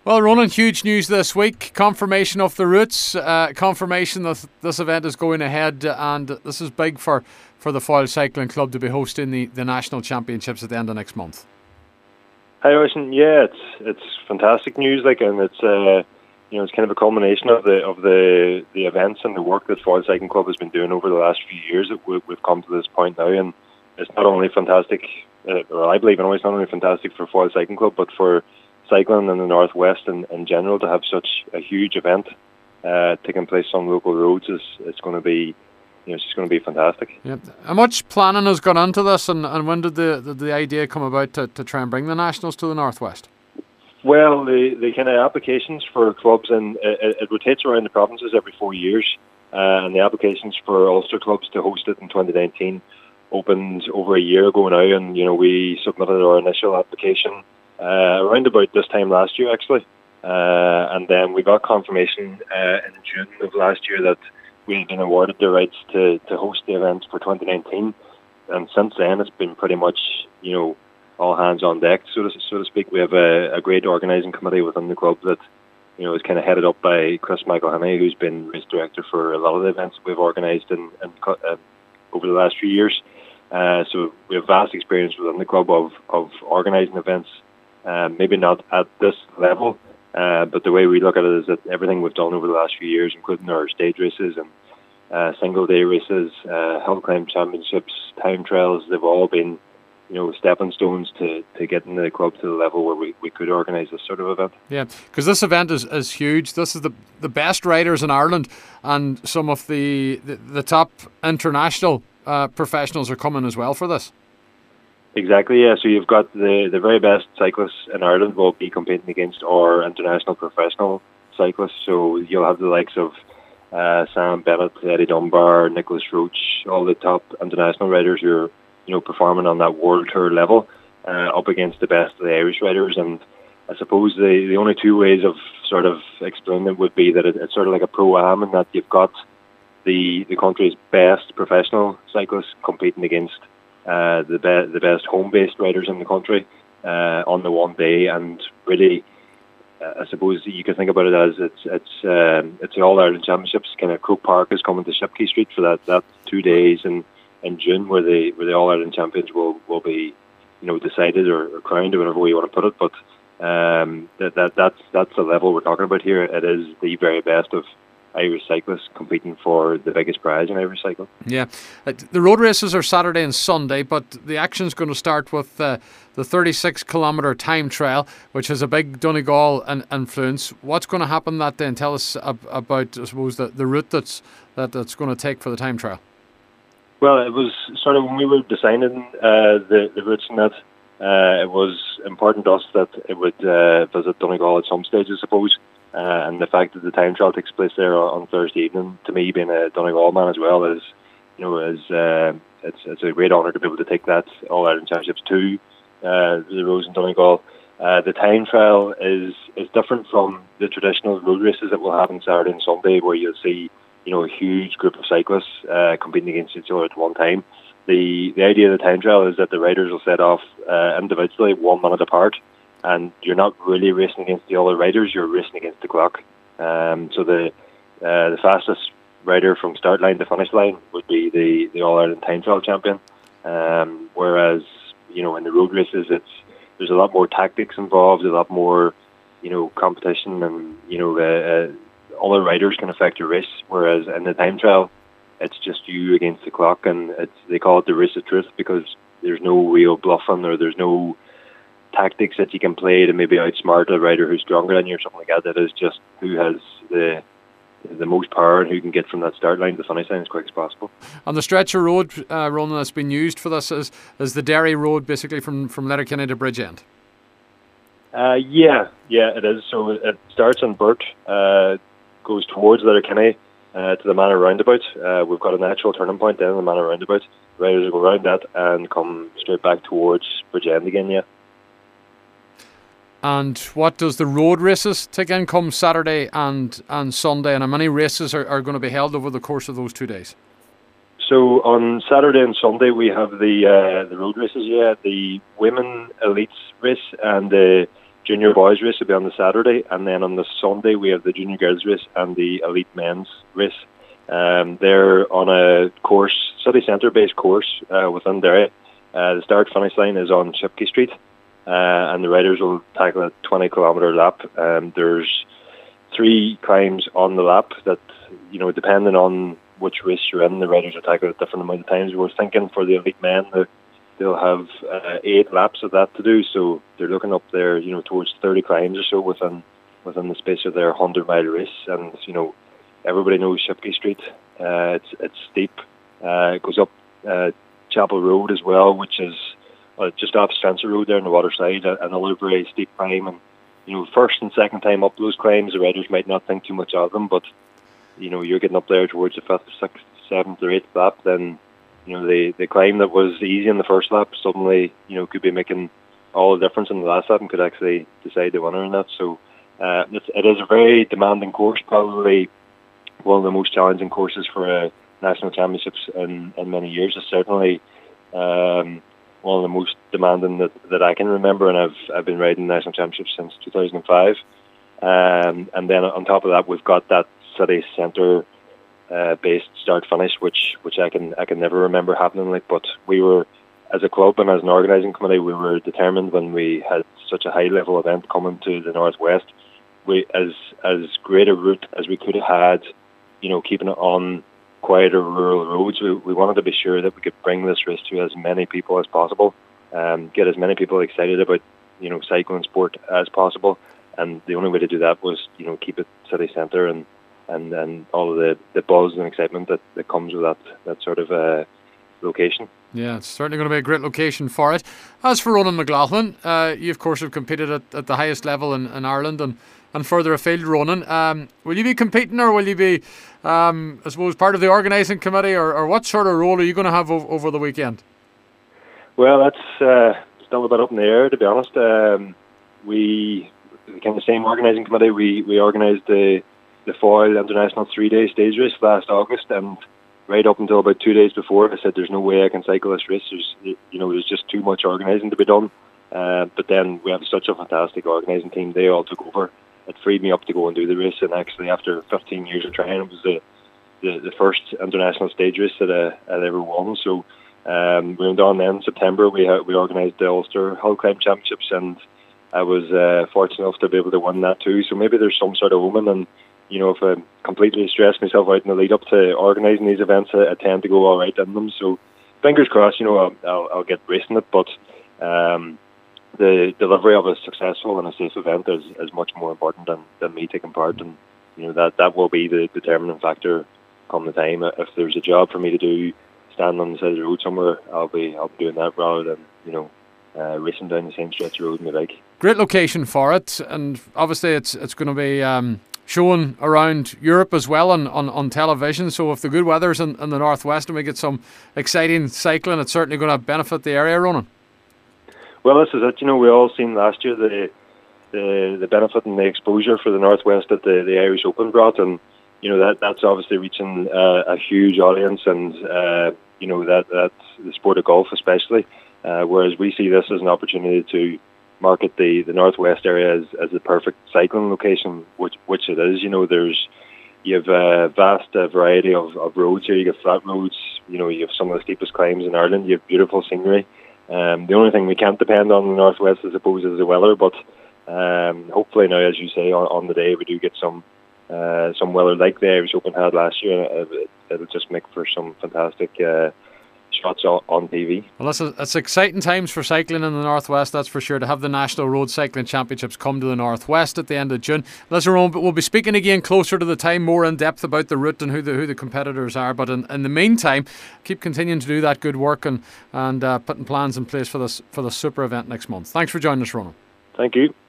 Well, Ronan, huge news this week. Confirmation of the routes, confirmation that this event is going ahead, and this is big for the Foyle Cycling Club to be hosting the National Championships at the end of next month. Hi, Oisin. Yeah, it's fantastic news, and it's it's kind of a culmination of the events and the work that Foyle Cycling Club has been doing over the last few years. That we've come to this point now, and it's not only fantastic, or I believe anyway, it's not only fantastic for Foyle Cycling Club, but for cycling in the Northwest in general to have such a huge event taking place on local roads it's going to be, it's just going to be fantastic. Yeah. How much planning has gone into this, and when did the idea come about to try and bring the Nationals to the Northwest? Well, the kind of applications for clubs, and it rotates around the provinces every 4 years, and the applications for Ulster clubs to host it in 2019 opened over a year ago now, and we submitted our initial application around about this time last year, actually, and then we got confirmation in June of last year that we had been awarded the rights to host the event for 2019, and since then it's been pretty much all hands on deck, so to speak. We have a great organising committee within the club that is kind of headed up by Chris McElhinney, who's been race director for a lot of the events we've organised in over the last few years. So we have vast experience within the club of organising events. Maybe not at this level, but the way we look at it is that everything we've done over the last few years, including our stage races and single day races, hill climb championships, time trials, they've all been stepping stones to getting the club to the level where we could organise this sort of event. Yeah, because this event is huge. This is the best riders in Ireland, and some of the top international professionals are coming as well for this. Exactly, yeah. So you've got the very best cyclists in Ireland will be competing against our international professional cyclists. So you'll have the likes of Sam Bennett, Eddie Dunbar, Nicholas Roach, all the top international riders who are performing on that world tour level, up against the best of the Irish riders. And I suppose the only two ways of sort of explaining it would be that it's sort of like a pro-am, in that you've got the country's best professional cyclists competing against the best home-based riders in the country on the one day. And really, I suppose you can think about it as it's the All Ireland Championships. Kind of Croke Park is coming to Shipquay Street for that 2 days in June, where the All Ireland champions will be decided or crowned, or whatever way you want to put it. But that's the level we're talking about here. It is the very best of Irish cyclists competing for the biggest prize in Irish cycling. Yeah, the road races are Saturday and Sunday, but the action's going to start with the 36-kilometre time trial, which has a big Donegal influence. What's going to happen that day, and tell us about, I suppose, the route that's going to take for the time trial? Well, it was sort of when we were designing the routes and that, it was important to us that it would visit Donegal at some stage, I suppose. And the fact that the time trial takes place there on Thursday evening, to me, being a Donegal man as well, is it's a great honour to be able to take that All Ireland Championships to the roads in Donegal. The time trial is different from the traditional road races that we'll have on Saturday and Sunday, where you'll see a huge group of cyclists competing against each other at one time. The idea of the time trial is that the riders will set off individually 1 minute apart, and you're not really racing against the other riders, you're racing against the clock. So the fastest rider from start line to finish line would be the All Ireland time trial champion. Whereas in the road races, there's a lot more tactics involved, a lot more competition, and other riders can affect your race. Whereas in the time trial, it's just you against the clock, and they call it the race of truth, because there's no real bluffing, or there's no tactics that you can play to maybe outsmart a rider who's stronger than you or something like that. It is just who has the most power and who can get from that start line to the finish line as quick as possible. On the stretch of road, Ronan, that's been used for this is the Derry Road, basically from Letterkenny to Bridgend. Yeah, it is. So it starts in Burt, goes towards Letterkenny to the Manor Roundabout. We've got a natural turning point down in the Manor Roundabout. Riders will go around that and come straight back towards Bridgend again, yeah. And what does the road races take in come Saturday and Sunday? And how many races are going to be held over the course of those 2 days? So on Saturday and Sunday we have the road races, yeah, the women elites race and the junior boys race will be on the Saturday, and then on the Sunday we have the junior girls race and the elite men's race. They're on a course, city centre based course within Derry. The start finish line is on Shipkey Street, and the riders will tackle a 20-kilometre lap. There's 3 climbs on the lap that, depending on which race you're in, the riders will tackle at different amount of times. We're thinking for the elite men that they'll have 8 laps of that to do, so they're looking up there, towards 30 climbs or so within the space of their 100-mile race. And everybody knows Shipkey Street. It's steep. It goes up Chapel Road as well, which is just off Spencer Road there on the water side. Another very steep climb, and first and second time up those climbs, the riders might not think too much of them, but you're getting up there towards the 5th, 6th, 7th or 8th lap, then the climb that was easy in the first lap suddenly could be making all the difference in the last lap and could actually decide the winner in that. So it is a very demanding course, probably one of the most challenging courses for national championships in many years. It's certainly one of the most demanding that I can remember, and I've been riding national championships since 2005. And then on top of that, we've got that city centre based start finish, which I can never remember happening. But we were, as a club and as an organising committee, we were determined when we had such a high level event coming to the Northwest, we as great a route as we could have had, keeping it on quieter rural roads. We wanted to be sure that we could bring this race to as many people as possible, get as many people excited about cycling sport as possible, and the only way to do that was keep it city centre and all of the buzz and excitement that comes with that sort of location. Yeah, it's certainly going to be a great location for it. As for Ronan McLaughlin, you of course have competed at the highest level in Ireland and further afield. Ronan, will you be competing, or will you be, I suppose, part of the organising committee, or what sort of role are you going to have over the weekend? Well, that's still a bit up in the air, to be honest. We, kind of the same organising committee, we organised the Foyle International 3-day stage race last August, and right up until about 2 days before, I said there's no way I can cycle this race. There's just too much organising to be done. But then we have such a fantastic organising team. They all took over. It freed me up to go and do the race, and actually after 15 years of trying, it was the first international stage race that I'd ever won. So we went on then in September. We organised the Ulster Hill Climb Championships, and I was fortunate enough to be able to win that too. So maybe there's some sort of omen, and if I completely stress myself out in the lead up to organising these events, I tend to go all right in them. So fingers crossed, I'll get racing it, but the delivery of a successful and a safe event is much more important than me taking part, and that will be the determining factor come the time. If there's a job for me to do, stand on the side of the road somewhere, I'll be doing that rather than racing down the same stretch of road in my bike. Great location for it, and obviously it's going to be shown around Europe as well on television. So if the good weather's in the Northwest and we get some exciting cycling, it's certainly going to benefit the area, Ronan. Well, this is it. We all seen last year the benefit and the exposure for the Northwest that the Irish Open brought, and that's obviously reaching a huge audience, and that the sport of golf especially. Whereas we see this as an opportunity to market the Northwest area as the perfect cycling location, which it is. You have a vast variety of roads here. You have flat roads. You have some of the steepest climbs in Ireland. You have beautiful scenery. The only thing we can't depend on in the Northwest, I suppose, is the weather. But hopefully now, as you say, on the day we do get some weather like the Irish Open had last year. It'll just make for some fantastic shots on TV. Well, it's exciting times for cycling in the Northwest, that's for sure, to have the National Road Cycling Championships come to the Northwest at the end of June. Listen, Ronan, but we'll be speaking again closer to the time, more in depth about the route and who the competitors are. But in the meantime, keep continuing to do that good work and putting plans in place for the super event next month. Thanks for joining us, Ronan. Thank you.